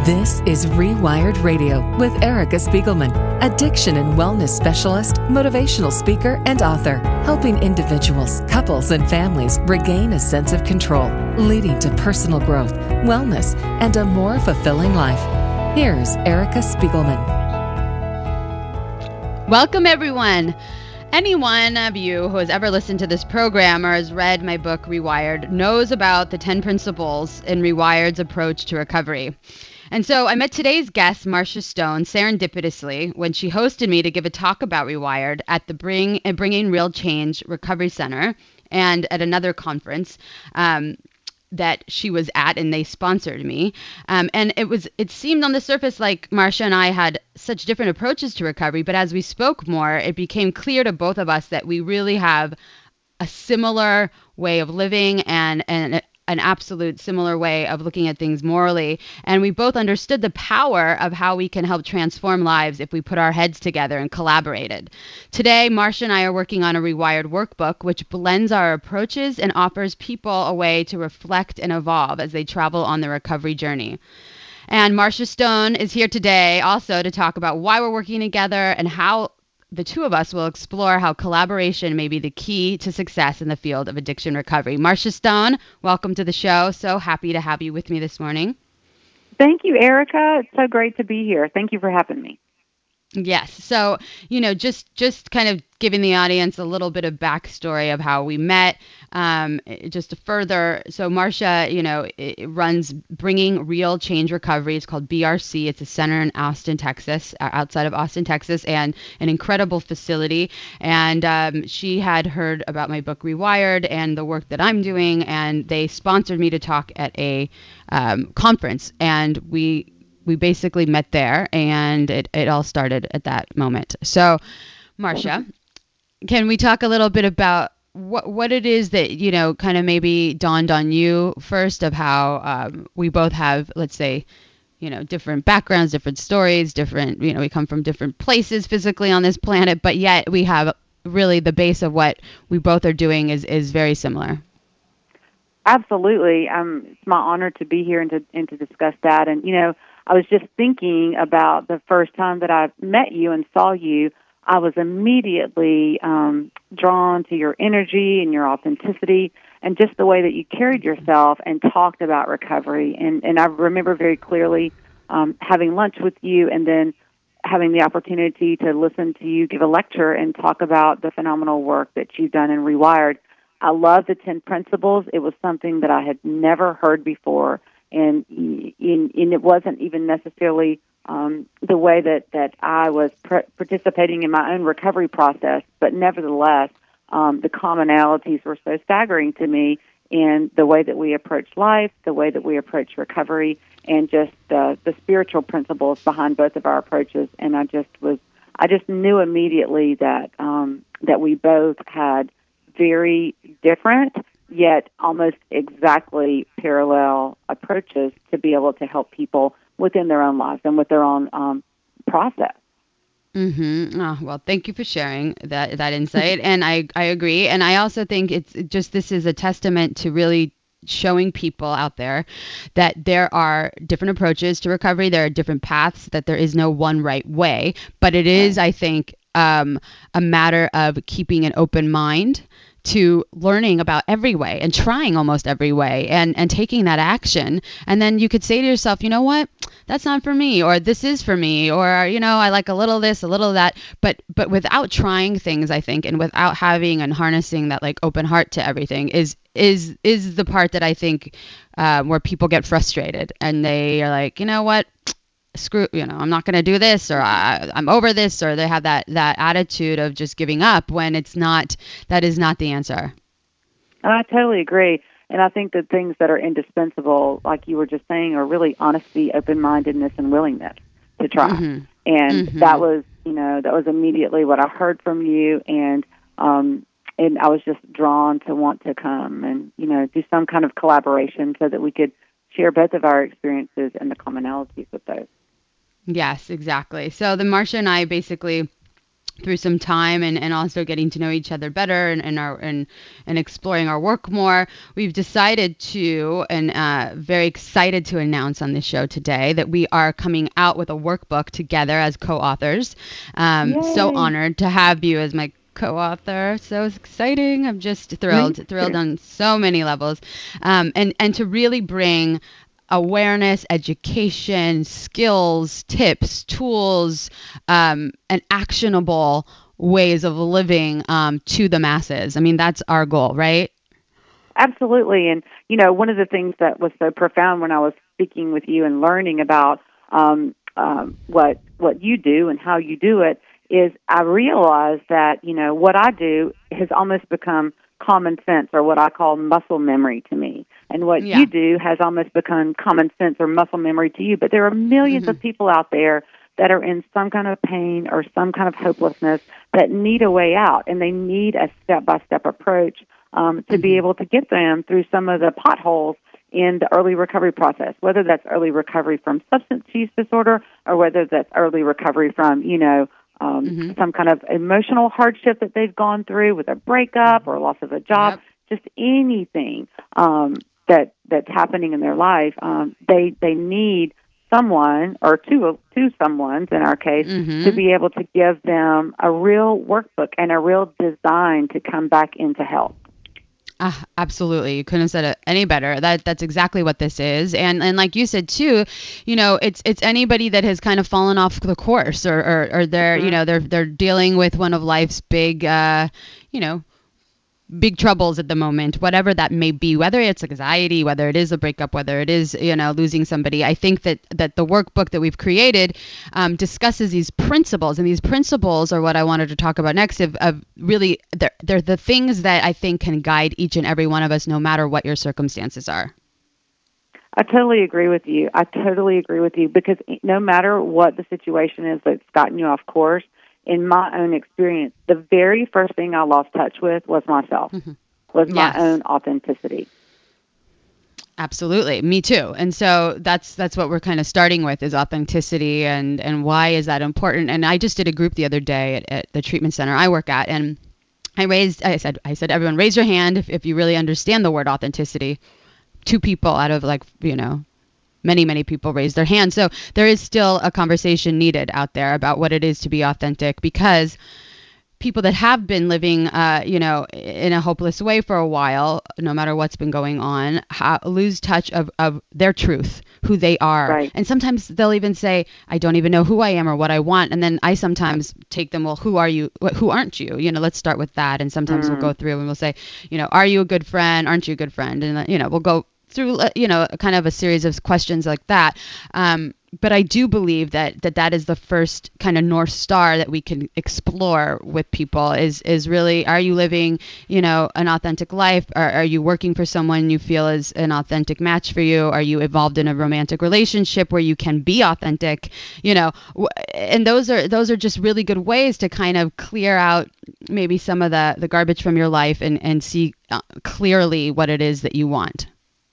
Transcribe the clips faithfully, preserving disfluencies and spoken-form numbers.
This is Rewired Radio with Erica Spiegelman, addiction and wellness specialist, motivational speaker, and author, helping individuals, couples, and families regain a sense of control, leading to personal growth, wellness, and a more fulfilling life. Here's Erica Spiegelman. Welcome, everyone. Any one of you who has ever listened to this program or has read my book, Rewired, knows about the ten principles in Rewired's approach to recovery. And so I met today's guest, Marcia Stone, serendipitously when she hosted me to give a talk about Rewired at the Bring and Bringing Real Change Recovery Center and at another conference um, that she was at, and they sponsored me. Um, and it was it seemed on the surface like Marcia and I had such different approaches to recovery, but as we spoke more, it became clear to both of us that we really have a similar way of living and and an absolute similar way of looking at things morally. And we both understood the power of how we can help transform lives if we put our heads together and collaborated. Today, Marcia and I are working on a Rewired workbook, which blends our approaches and offers people a way to reflect and evolve as they travel on the recovery journey. And Marcia Stone is here today also to talk about why we're working together and how the two of us will explore how collaboration may be the key to success in the field of addiction recovery. Marcia Stone, welcome to the show. So happy to have you with me this morning. Thank you, Erica. It's so great to be here. Thank you for having me. Yes. So, you know, just just kind of giving the audience a little bit of backstory of how we met, um, just to further. So Marcia, you know, it runs Bringing Real Change Recovery. It's called B R C. It's a center in Austin, Texas, outside of Austin, Texas, and an incredible facility. And um, she had heard about my book Rewired and the work that I'm doing, and they sponsored me to talk at a um, conference. And we we basically met there, and it, it all started at that moment. So, Marcia, can we talk a little bit about what what it is that, you know, kind of maybe dawned on you first of how um, we both have, let's say, you know, different backgrounds, different stories, different, you know, we come from different places physically on this planet, but yet we have really the base of what we both are doing is, is very similar. Absolutely. Um, it's my honor to be here and to, and to discuss that. And, you know, I was just thinking about the first time that I met you and saw you. I was immediately um, drawn to your energy and your authenticity and just the way that you carried yourself and talked about recovery. And, and I remember very clearly um, having lunch with you and then having the opportunity to listen to you give a lecture and talk about the phenomenal work that you've done in Rewired. I love the ten principles. It was something that I had never heard before. And, and, and it wasn't even necessarily um, the way that, that I was pr- participating in my own recovery process, but nevertheless, um, the commonalities were so staggering to me in the way that we approach life, the way that we approach recovery, and just uh, the spiritual principles behind both of our approaches. And I just was, I just knew immediately that um, that we both had very different yet almost exactly parallel approaches to be able to help people within their own lives and with their own um, process. Mm-hmm. Oh, well, thank you for sharing that that insight. And I, I agree. And I also think it's just this is a testament to really showing people out there that there are different approaches to recovery. There are different paths, that there is no one right way. But it is, I think, um, a matter of keeping an open mind to learning about every way and trying almost every way and, and taking that action. And then you could say to yourself, you know what, that's not for me, or this is for me, or, you know, I like a little this, a little that, but, but without trying things, I think, and without having and harnessing that like open heart to everything is, is, is the part that I think uh, where people get frustrated and they are like, you know what, screw, you know, I'm not going to do this, or I, I'm over this, or they have that, that attitude of just giving up when it's not, that is not the answer. I totally agree. And I think that things that are indispensable, like you were just saying, are really honesty, open-mindedness, and willingness to try. Mm-hmm. And mm-hmm. that was, you know, that was immediately what I heard from you. And, um, and I was just drawn to want to come and, you know, do some kind of collaboration so that we could share both of our experiences and the commonalities with those. Yes, exactly. So the Marcia and I basically through some time and, and also getting to know each other better and, and our and, and exploring our work more, we've decided to and uh, very excited to announce on this show today that we are coming out with a workbook together as co-authors. Um, so honored to have you as my co-author. So exciting. I'm just thrilled, thrilled on so many levels. Um, and, and to really bring awareness, education, skills, tips, tools, um, and actionable ways of living um, to the masses. I mean, that's our goal, right? Absolutely. And, you know, one of the things that was so profound when I was speaking with you and learning about um, um, what what you do and how you do it is I realized that, you know, what I do has almost become common sense, or what I call muscle memory to me. And what yeah. you do has almost become common sense or muscle memory to you. But there are millions mm-hmm. of people out there that are in some kind of pain or some kind of hopelessness that need a way out, and they need a step-by-step approach um, to mm-hmm. be able to get them through some of the potholes in the early recovery process, whether that's early recovery from substance use disorder or whether that's early recovery from, you know, Um, mm-hmm. some kind of emotional hardship that they've gone through with a breakup or loss of a job, yep. just anything um, that that's happening in their life. Um, they they need someone or two two someones in our case mm-hmm. to be able to give them a real workbook and a real design to come back into health. Uh, absolutely. You couldn't have said it any better. That that's exactly what this is. And and like you said too, you know, it's it's anybody that has kind of fallen off the course or or, or they're, mm-hmm. you know, they're they're dealing with one of life's big uh, you know, big troubles at the moment, whatever that may be, whether it's anxiety, whether it is a breakup, whether it is, you know, losing somebody. I think that that the workbook that we've created um, discusses these principles, and these principles are what I wanted to talk about next. Of, of really, they're, they're the things that I think can guide each and every one of us, no matter what your circumstances are. I totally agree with you. I totally agree with you because no matter what the situation is that's gotten you off course, in my own experience, the very first thing I lost touch with was myself, mm-hmm. was my yes. own authenticity. Absolutely. Me too. And so that's that's what we're kind of starting with is authenticity and, and why is that important? And I just did a group the other day at, at the treatment center I work at, and I raised I said I said everyone raise your hand if, if you really understand the word authenticity. Two people out of like, you know, many, many people raise their hands. So there is still a conversation needed out there about what it is to be authentic, because people that have been living, uh, you know, in a hopeless way for a while, no matter what's been going on, ha- lose touch of, of their truth, who they are. Right. And sometimes they'll even say, I don't even know who I am or what I want. And then I sometimes take them, well, who are you? Who aren't you? You know, let's start with that. And sometimes mm. we'll go through and we'll say, you know, are you a good friend? Aren't you a good friend? And, you know, we'll go through, you know, kind of a series of questions like that. Um, but I do believe that, that that is the first kind of North Star that we can explore with people is, is really, are you living, you know, an authentic life? Are, are you working for someone you feel is an authentic match for you? Are you involved in a romantic relationship where you can be authentic? You know, and those are, those are just really good ways to kind of clear out maybe some of the, the garbage from your life and, and see clearly what it is that you want.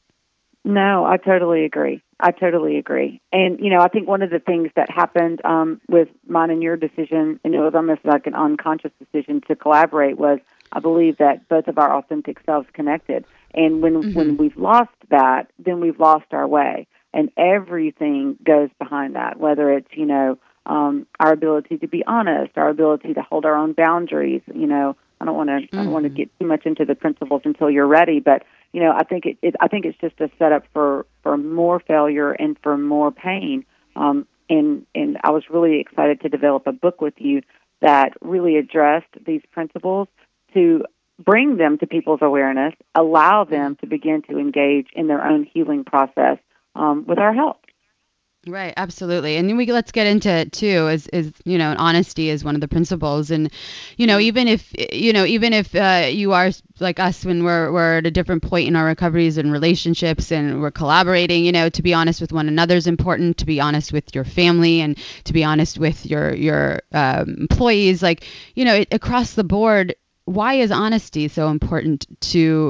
No, I totally agree. I totally agree. And, you know, I think one of the things that happened um, with mine and your decision, and it was almost like an unconscious decision to collaborate, was I believe that both of our authentic selves connected. And when, mm-hmm. when we've lost that, then we've lost our way. And everything goes behind that, whether it's, you know, um, our ability to be honest, our ability to hold our own boundaries. You know, I don't want to mm-hmm. I don't want to get too much into the principles until you're ready, but you know, I think it, it. I think it's just a setup for, for more failure and for more pain. Um, and and I was really excited to develop a book with you that really addressed these principles to bring them to people's awareness, allow them to begin to engage in their own healing process um, with our health. Right, absolutely. And then we let's get into it too, is, is, you know, honesty is one of the principles. And, you know, even if, you know, even if uh, you are like us when we're, we're at a different point in our recoveries and relationships and we're collaborating, you know, to be honest with one another is important, to be honest with your family and to be honest with your, your um, employees, like, you know, it, across the board, why is honesty so important to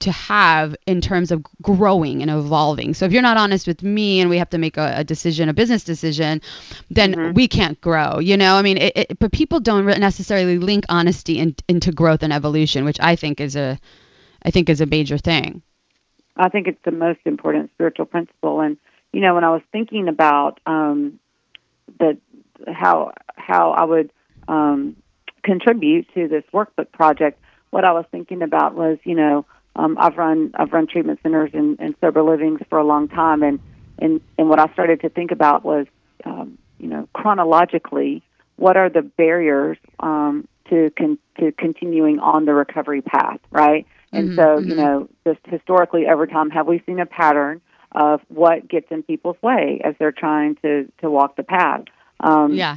to have in terms of growing and evolving. So if you're not honest with me and we have to make a, a decision, a business decision, then mm-hmm. we can't grow, you know, I mean, it, it, but people don't necessarily link honesty in, into growth and evolution, which I think is a, I think is a major thing. I think it's the most important spiritual principle. And, you know, when I was thinking about um, the, how, how I would um, contribute to this workbook project, what I was thinking about was, you know, um, I've run I've run treatment centers and, and sober livings for a long time, and, and, and what I started to think about was, um, you know, chronologically, what are the barriers um, to con- to continuing on the recovery path, right? And mm-hmm, so, mm-hmm. you know, just historically over time, have we seen a pattern of what gets in people's way as they're trying to, to walk the path? Um, yeah.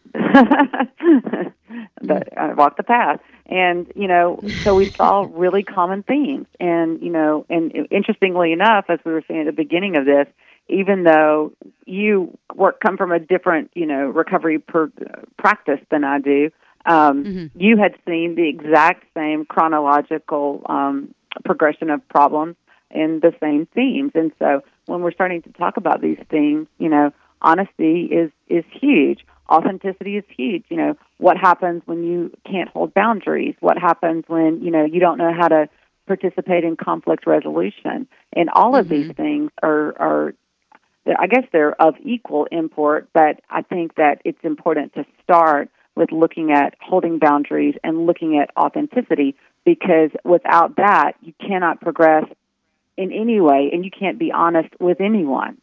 the, uh, walk the path. And, you know, so we saw really common themes. And, you know, and interestingly enough, as we were saying at the beginning of this, even though you work come from a different, you know, recovery per, uh, practice than I do, um, mm-hmm. you had seen the exact same chronological um, progression of problems and the same themes. And so when we're starting to talk about these themes, you know, honesty is, is huge. Authenticity is huge. You know, what happens when you can't hold boundaries? What happens when, you know, you don't know how to participate in conflict resolution? And all of mm-hmm. these things are, are, I guess they're of equal import, but I think that it's important to start with looking at holding boundaries and looking at authenticity, because without that, you cannot progress in any way, and you can't be honest with anyone.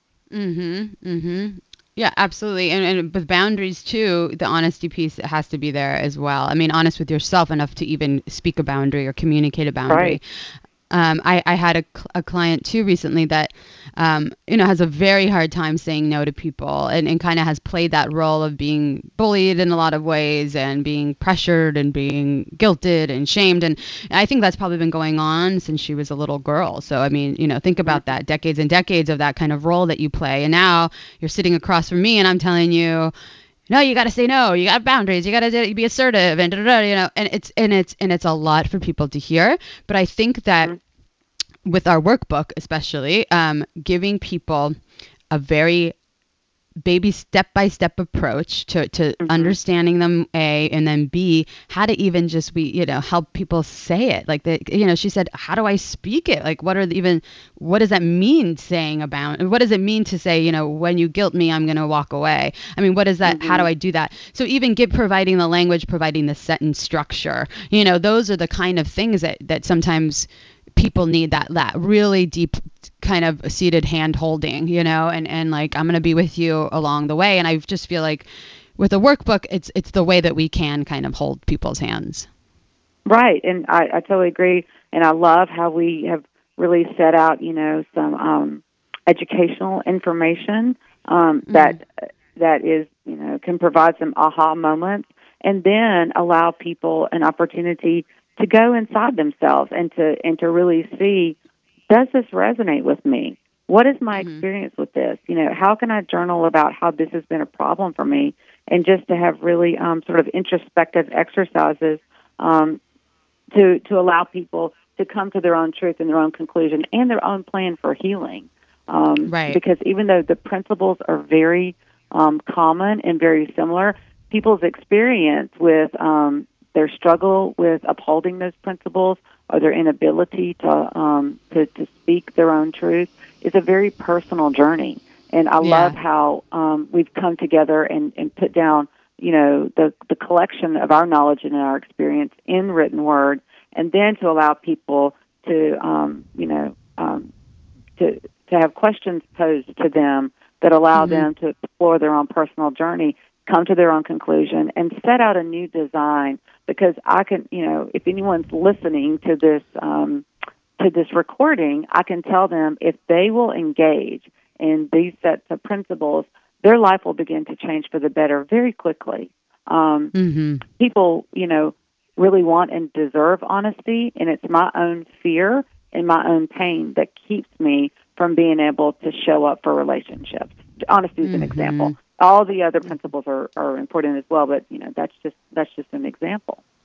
Mm-hmm. Mm-hmm. Yeah, absolutely. And, and with boundaries too, the honesty piece has to be there as well. I mean, honest with yourself enough to even speak a boundary or communicate a boundary. Right. Um, I, I had a, a client too recently that, um, you know, has a very hard time saying no to people, and, and kind of has played that role of being bullied in a lot of ways and being pressured and being guilted and shamed. And I think that's probably been going on since she was a little girl. So, I mean, you know, think about that, decades and decades of that kind of role that you play. And now you're sitting across from me and I'm telling you, no, you got to say no. You got boundaries. You got to be assertive, and da, da, da, you know, and it's and it's and it's a lot for people to hear. But I think that mm-hmm. with our workbook, especially, um, giving people a very baby step-by-step approach to, to mm-hmm. understanding them, A, and then B, how to even just, we, you know, help people say it. Like, the, you know, she said, how do I speak it? Like, what are the, even, what does that mean saying about, what does it mean to say, you know, when you guilt me, I'm going to walk away? I mean, what is that? Mm-hmm. How do I do that? So even give, providing the language, providing the sentence structure, you know, those are the kind of things that, that sometimes people need, that, that really deep kind of seated hand holding, you know, and, and like, I'm going to be with you along the way. And I just feel like with a workbook, it's, it's the way that we can kind of hold people's hands. Right. And I, I totally agree. And I love how we have really set out, you know, some, um, educational information, um, mm-hmm. that, that is, you know, can provide some aha moments, and then allow people an opportunity to go inside themselves and to and to really see, does this resonate with me? What is my mm-hmm. experience with this? You know, how can I journal about how this has been a problem for me? And just to have really um, sort of introspective exercises um, to to allow people to come to their own truth and their own conclusion and their own plan for healing. Um, right. Because even though the principles are very um, common and very similar, people's experience with um, their struggle with upholding those principles, or their inability to um, to, to speak their own truth, is a very personal journey. And I yeah. love how um, we've come together and, and put down, you know, the, the collection of our knowledge and our experience in written word, and then to allow people to, um, you know, um, to to have questions posed to them that allow mm-hmm. them to explore their own personal journey, come to their own conclusion, and set out a new design. Because I can, you know, if anyone's listening to this um, to this recording, I can tell them if they will engage in these sets of principles, their life will begin to change for the better very quickly. Um, mm-hmm. People, you know, really want and deserve honesty, and it's my own fear and my own pain that keeps me from being able to show up for relationships. Honesty is mm-hmm. an example. All the other principles are, are important as well, but you know, that's just that's just an example.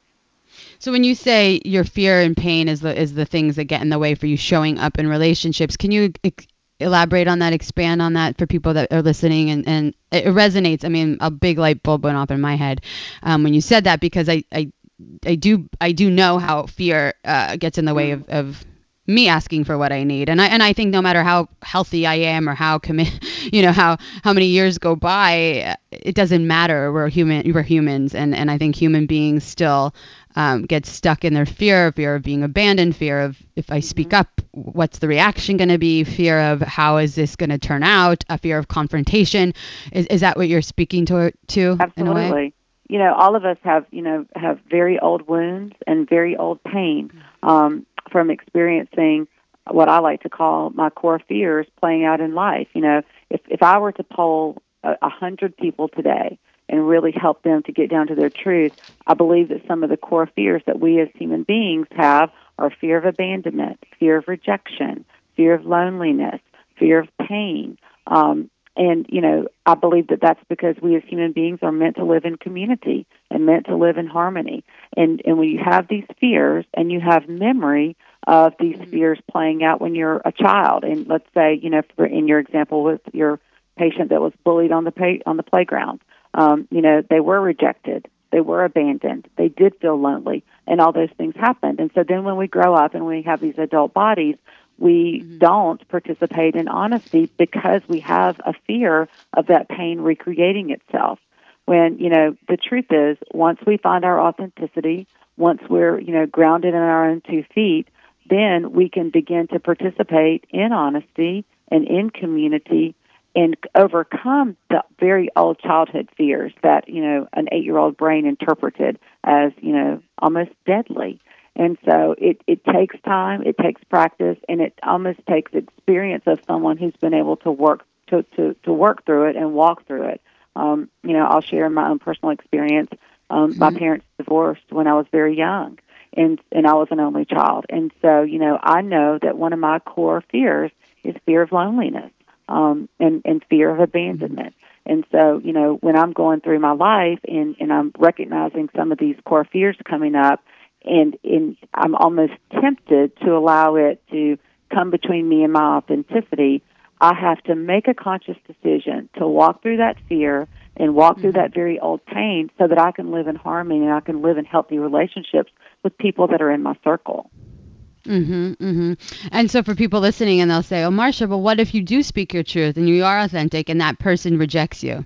So when you say your fear and pain is the is the things that get in the way for you showing up in relationships, can you ex- elaborate on that, expand on that for people that are listening? And, and it resonates. I mean, a big light bulb went off in my head um, when you said that, because I, I, I do I do know how fear uh, gets in the way of, of me asking for what I need. And I and I think no matter how healthy I am or how commit, you know, how how many years go by, it doesn't matter. We're human. We're humans, and and I think human beings still um, get stuck in their fear, fear of being abandoned, fear of if I speak up, what's the reaction going to be, fear of how is this going to turn out, a fear of confrontation. Is is that what you're speaking to to in a way? Absolutely. You know, all of us have you know have very old wounds and very old pain. Um, from experiencing what I like to call my core fears playing out in life. You know, if, if I were to poll a, a hundred people today and really help them to get down to their truth, I believe that some of the core fears that we as human beings have are fear of abandonment, fear of rejection, fear of loneliness, fear of pain. Um, and, you know, I believe that that's because we as human beings are meant to live in community and meant to live in harmony. And and when you have these fears and you have memory of these fears playing out when you're a child, and let's say, you know, for, in your example with your patient that was bullied on the pay, on the playground, um, you know, they were rejected, they were abandoned, they did feel lonely, and all those things happened. And so then when we grow up and we have these adult bodies, we mm-hmm. don't participate in honesty because we have a fear of that pain recreating itself. When, you know, the truth is, once we find our authenticity, once we're, you know, grounded in our own two feet, then we can begin to participate in honesty and in community and overcome the very old childhood fears that, you know, an eight-year-old brain interpreted as, you know, almost deadly. And so it, it takes time, it takes practice, and it almost takes experience of someone who's been able to work to, to, to work through it and walk through it. Um, you know, I'll share my own personal experience. Um, mm-hmm. My parents divorced when I was very young, and, and I was an only child. And so, you know, I know that one of my core fears is fear of loneliness um, and, and fear of abandonment. Mm-hmm. And so, you know, when I'm going through my life and, and I'm recognizing some of these core fears coming up, and, and I'm almost tempted to allow it to come between me and my authenticity, I have to make a conscious decision to walk through that fear and walk mm-hmm. through that very old pain so that I can live in harmony and I can live in healthy relationships with people that are in my circle. Mm-hmm, mm-hmm. And so for people listening, and they'll say, oh, Marsha, but what if you do speak your truth and you are authentic and that person rejects you?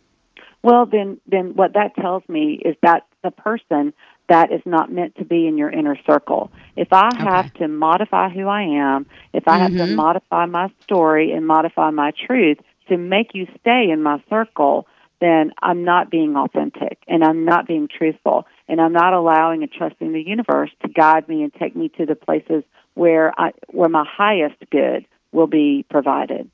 Well, then, then what that tells me is that the person that is not meant to be in your inner circle. If I okay. have to modify who I am, if I mm-hmm. have to modify my story and modify my truth to make you stay in my circle, then I'm not being authentic and I'm not being truthful and I'm not allowing and trusting the universe to guide me and take me to the places where I, where my highest good will be provided.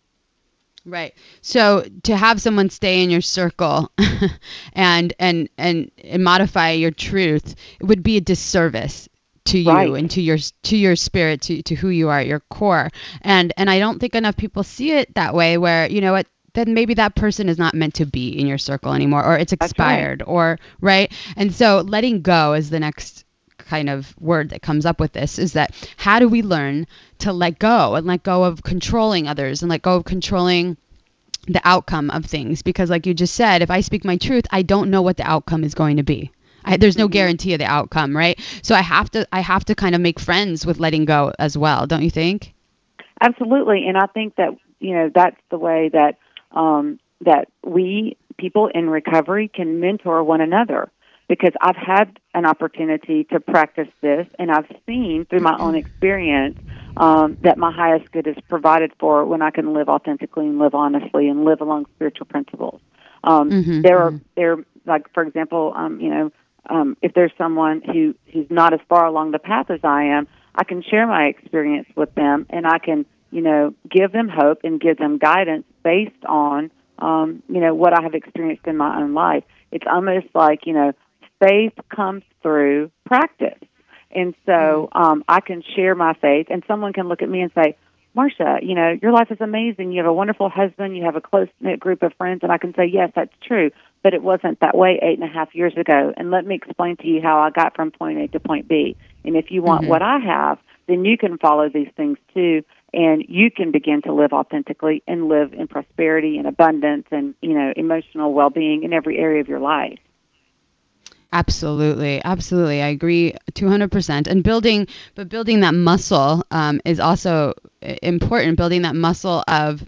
Right. So to have someone stay in your circle and, and and and modify your truth, it would be a disservice to you right. and to your to your spirit, to, to who you are at your core. And and I don't think enough people see it that way, where, you know what, then maybe that person is not meant to be in your circle anymore, or it's expired, right. or right. And so letting go is the next kind of word that comes up with this, is that how do we learn to let go and let go of controlling others and let go of controlling the outcome of things? Because like you just said, if I speak my truth, I don't know what the outcome is going to be. I, there's no guarantee of the outcome, right? So I have to I have to kind of make friends with letting go as well, don't you think? Absolutely. And I think that, you know, that's the way that um, that we, people in recovery, can mentor one another. Because I've had an opportunity to practice this, and I've seen through my own experience um, that my highest good is provided for when I can live authentically and live honestly and live along spiritual principles. Um, mm-hmm, there are, mm-hmm. there, like for example, um, you know, um, if there's someone who who's not as far along the path as I am, I can share my experience with them, and I can, you know, give them hope and give them guidance based on, um, you know, what I have experienced in my own life. It's almost like, you know, faith comes through practice. And so um, I can share my faith, and someone can look at me and say, Marsha, you know, your life is amazing. You have a wonderful husband. You have a close-knit group of friends. And I can say, yes, that's true. but it wasn't that way eight and a half years ago. And let me explain to you how I got from point A to point B. And if you want Mm-hmm. what I have, then you can follow these things too, and you can begin to live authentically and live in prosperity and abundance and, you know, emotional well-being in every area of your life. Absolutely. Absolutely. I agree two hundred percent. And building, but building that muscle um, is also important, building that muscle of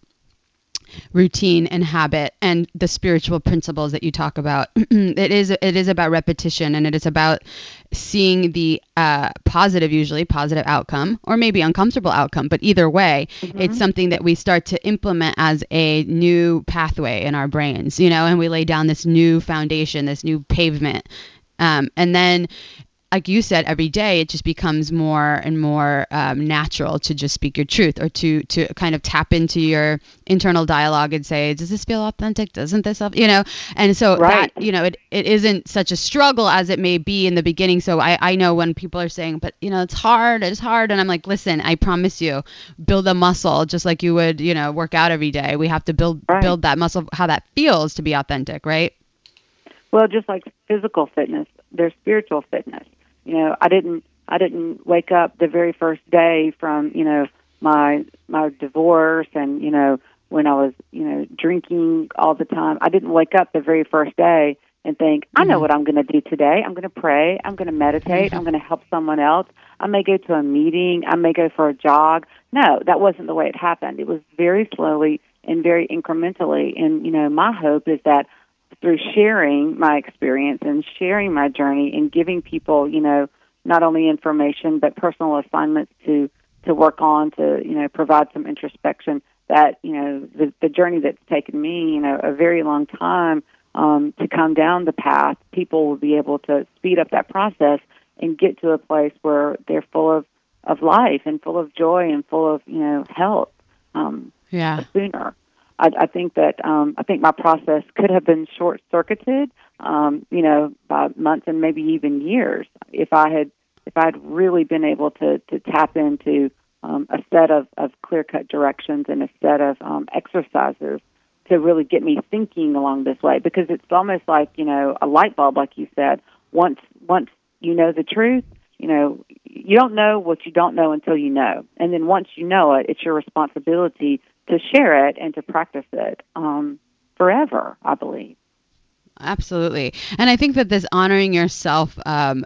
routine and habit and the spiritual principles that you talk about. it is it is about repetition, and it is about seeing the uh, positive, usually positive outcome, or maybe uncomfortable outcome. But either way, mm-hmm. it's something that we start to implement as a new pathway in our brains, you know, and we lay down this new foundation, this new pavement. Um, and then, like you said, every day it just becomes more and more um, natural to just speak your truth, or to to kind of tap into your internal dialogue and say, does this feel authentic? Doesn't this, you know? And so right. that, you know, it, it isn't such a struggle as it may be in the beginning. So I, I know when people are saying, but, you know, it's hard, it's hard. And I'm like, listen, I promise you, build a muscle just like you would, you know, work out every day. We have to build, right. build that muscle, how that feels to be authentic, right? Well, just like physical fitness, there's spiritual fitness. You know, I didn't I didn't wake up the very first day from, you know, my my divorce and, you know, when I was, you know, drinking all the time. I didn't wake up the very first day and think, I know Mm-hmm. what I'm going to do today. I'm going to pray. I'm going to meditate. Mm-hmm. I'm going to help someone else. I may go to a meeting. I may go for a jog. No, that wasn't the way it happened. It was very slowly and very incrementally. And, you know, my hope is that through sharing my experience and sharing my journey and giving people, you know, not only information but personal assignments to to work on, to, you know, provide some introspection, that, you know, the, the journey that's taken me, you know, a very long time um, to come down the path, people will be able to speed up that process and get to a place where they're full of, of life and full of joy and full of, you know, health um, yeah. sooner. I, I think that um, I think my process could have been short-circuited, um, you know, by months and maybe even years if I had if I had really been able to, to tap into um, a set of, of clear-cut directions and a set of um, exercises to really get me thinking along this way. Because it's almost like, you know, a light bulb, like you said. Once once you know the truth, you know, you don't know what you don't know until you know, and then once you know it, it's your responsibility to share it and to practice it um, forever, I believe. Absolutely. And I think that this honoring yourself, um,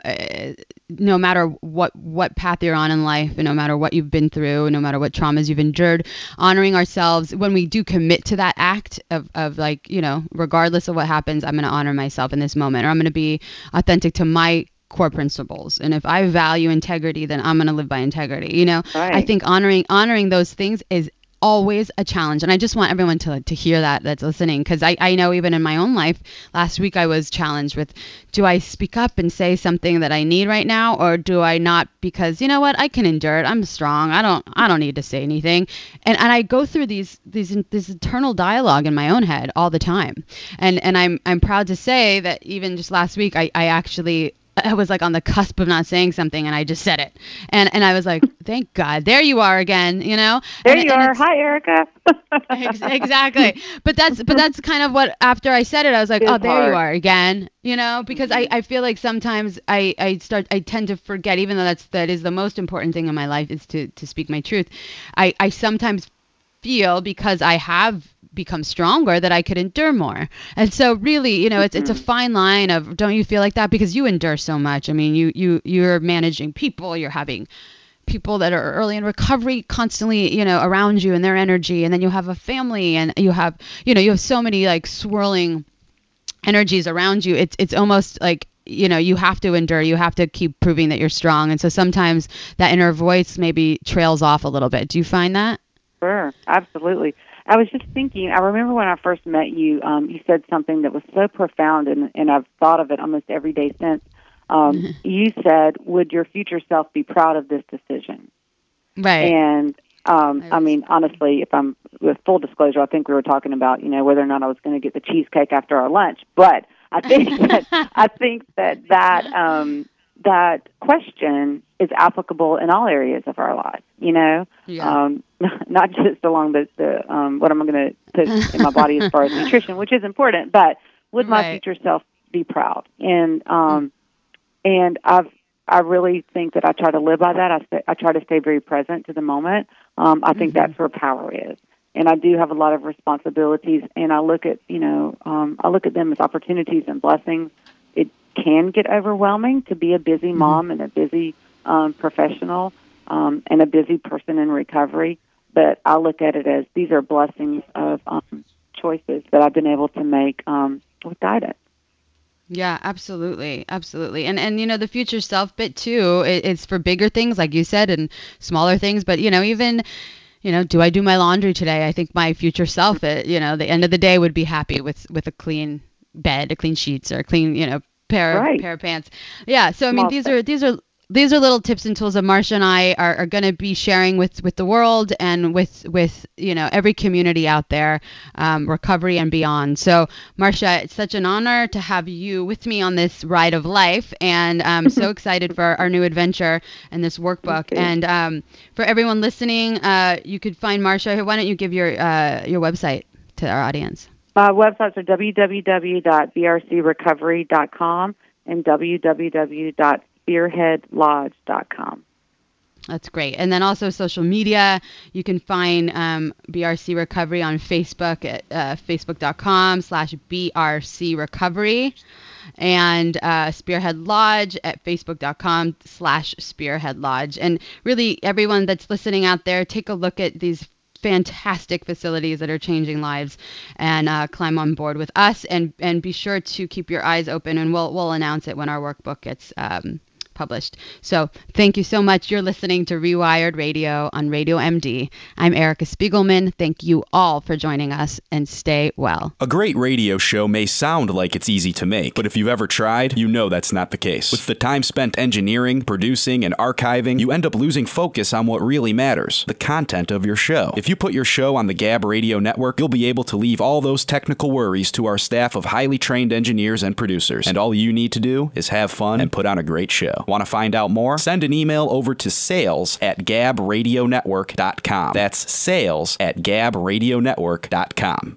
no matter what, what path you're on in life, and no matter what you've been through, no matter what traumas you've endured, honoring ourselves, when we do commit to that act of, of like, you know, regardless of what happens, I'm going to honor myself in this moment, or I'm going to be authentic to my core principles. And if I value integrity, then I'm going to live by integrity. You know, right. I think honoring, honoring those things is always a challenge. And I just want everyone to to hear that that's listening, because I, I know even in my own life, last week I was challenged with, do I speak up and say something that I need right now, or do I not? Because you know what, I can endure it. I'm strong. I don't I don't need to say anything. And and I go through these these this internal dialogue in my own head all the time. And and I'm I'm proud to say that even just last week I, I actually I was like on the cusp of not saying something, and I just said it. And and I was like, thank God, there you are again, you know? There and, you and are. Hi, Erica. ex- exactly. But that's but that's kind of what, after I said it, I was like, It's oh, there hard. you are again, you know? Because Mm-hmm. I, I feel like sometimes I, I start, I tend to forget, even though that's, that is the most important thing in my life, is to, to speak my truth. I, I sometimes feel, because I have become stronger, that I could endure more. And so really, you know, it's it's a fine line of, don't you feel like that? Because you endure so much. I mean, you you you're managing people, you're having people that are early in recovery constantly, you know, around you and their energy, and then you have a family, and you have, you know, you have so many like swirling energies around you. It's it's almost like, you know, you have to endure, you have to keep proving that you're strong. And so sometimes that inner voice maybe trails off a little bit. Do you find that? Sure, absolutely. I was just thinking, I remember when I first met you, um, you said something that was so profound, and, and I've thought of it almost every day since. Um, mm-hmm. You said, would your future self be proud of this decision? Right. And, um, I, I mean, honestly, if I'm, with full disclosure, I think we were talking about, you know, whether or not I was going to get the cheesecake after our lunch. But I think that, I think that that, um, that question is applicable in all areas of our life, you know, yeah. um, not just along the, the um, what I'm going to put in my body as far as nutrition, which is important, but would my Right. future self be proud? And um, and I've I really think that I try to live by that. I st- I try to stay very present to the moment. Um, I think Mm-hmm. that's where power is. And I do have a lot of responsibilities, and I look at you know um, I look at them as opportunities and blessings. It can get overwhelming to be a busy mom and a busy um, professional um, and a busy person in recovery. But I look at it as these are blessings of um, choices that I've been able to make um, with guidance. Yeah, absolutely. Absolutely. And, and, you know, the future self bit too, it, it's for bigger things, like you said, and smaller things. But, you know, even, you know, do I do my laundry today? I think my future self at, you know, the end of the day would be happy with, with a clean bed, a clean sheets, or a clean, you know, pair of, Right. pair of pants. Yeah. So, I mean, Small these things. are, these are, these are little tips and tools that Marsha and I are, are going to be sharing with, with the world and with, with, you know, every community out there, um, recovery and beyond. So, Marsha, it's such an honor to have you with me on this ride of life. And I'm so excited for our new adventure and this workbook. too. And um, for everyone listening, uh, you could find Marsha. Why don't you give your, uh, your website to our audience? My websites are w w w dot b r c recovery dot com and w w w dot spearhead lodge dot com. That's great. And then also social media. You can find um, B R C Recovery on Facebook at uh, facebook.com slash BRC Recovery and uh, Spearhead Lodge at facebook.com slash Spearhead Lodge. And really, everyone that's listening out there, take a look at these fantastic facilities that are changing lives and uh, climb on board with us, and, and be sure to keep your eyes open, and we'll, we'll announce it when our workbook gets um, published. So thank you so much. You're listening to Rewired Radio on Radio M D. I'm Erica Spiegelman. Thank you all for joining us, and stay well. A great radio show may sound like it's easy to make, but if you've ever tried, you know that's not the case. With the time spent engineering, producing, and archiving, you end up losing focus on what really matters, the content of your show. If you put your show on the Gab Radio Network, you'll be able to leave all those technical worries to our staff of highly trained engineers and producers. And all you need to do is have fun and put on a great show. Want to find out more? Send an email over to sales at gab radio network dot com. That's sales at gab radio network dot com.